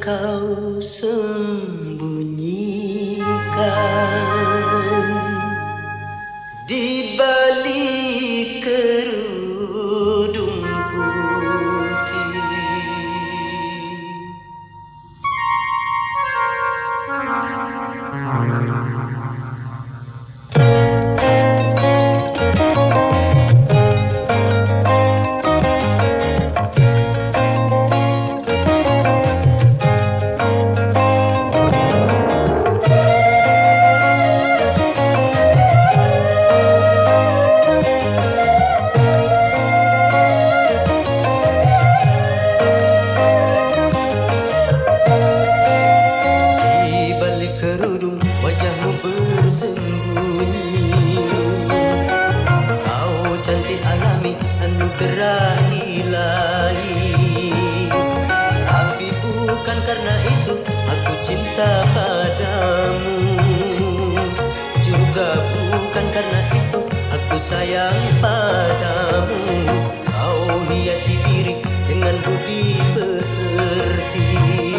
kau sembunyikan di balik kerudung putih. Wajahmu bersembunyi, kau cantik alami anugerah ilahi. Tapi bukan karena itu aku cinta padamu, juga bukan karena itu aku sayang padamu. Kau hiasi diri dengan budi pekerti,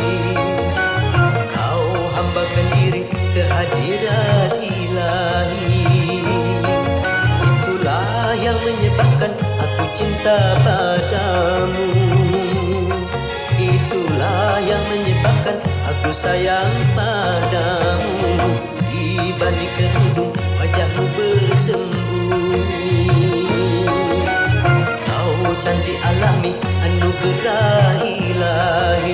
kau hambakan diri kehadirat ilahi. Itulah yang menyebabkan aku cinta padamu, itulah yang menyebabkan aku sayang padamu. Di balik kerudung wajahmu bersembunyi, kau cantik alami anugerah ilahi.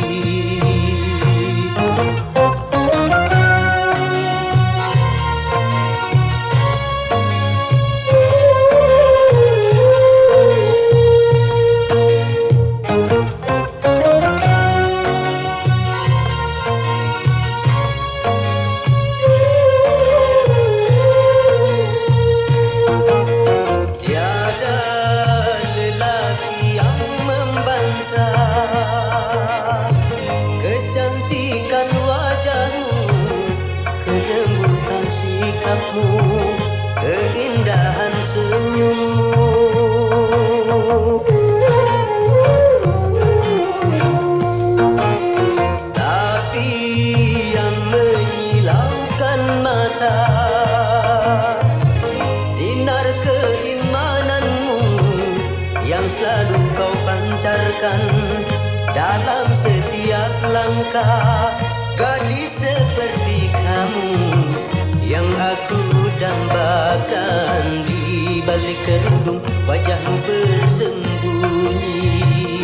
Kecantikan wajahmu, kelembutan sikapmu, keindahan senyummu. Tapi yang menyilaukan mata, sinar keimananmu yang selalu kau pancarkan dalam setiap langkah. Gadis seperti kamu yang aku dambakan. Di balik kerudung wajahmu bersembunyi,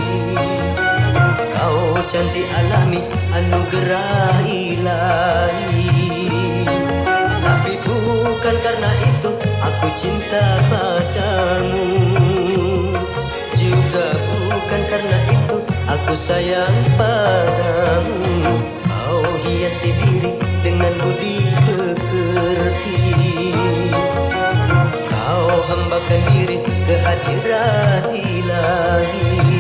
kau cantik alami anugerah ilahi. Tapi bukan karena itu aku cinta padamu, juga bukan karena itu aku sayang padamu. Kau hiasi diri dengan budi pekerti, kau hambakan diri kehadirat ilahi.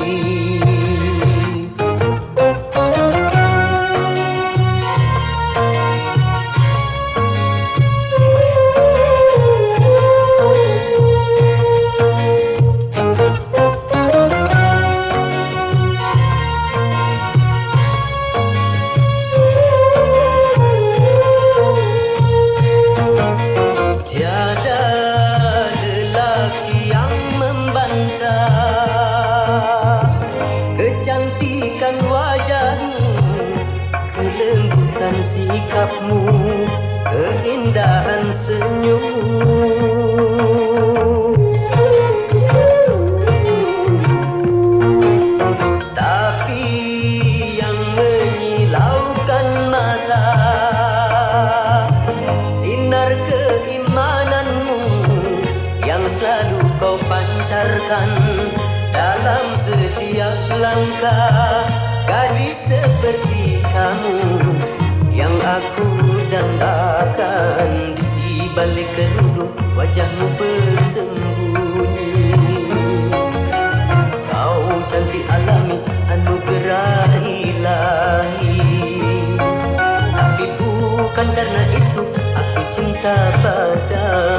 Kecantikan wajahmu, kelembutan sikapmu, keindahan senyummu. Tapi yang menyilaukan mata, sinar keimananmu yang selalu kau pancarkan dalam setiap langkah. Gadis seperti kamu yang aku dambakan. Di balik kerudung wajahmu bersembunyi, kau cantik alami anugerah ilahi. Tapi bukan karena itu aku cinta padamu,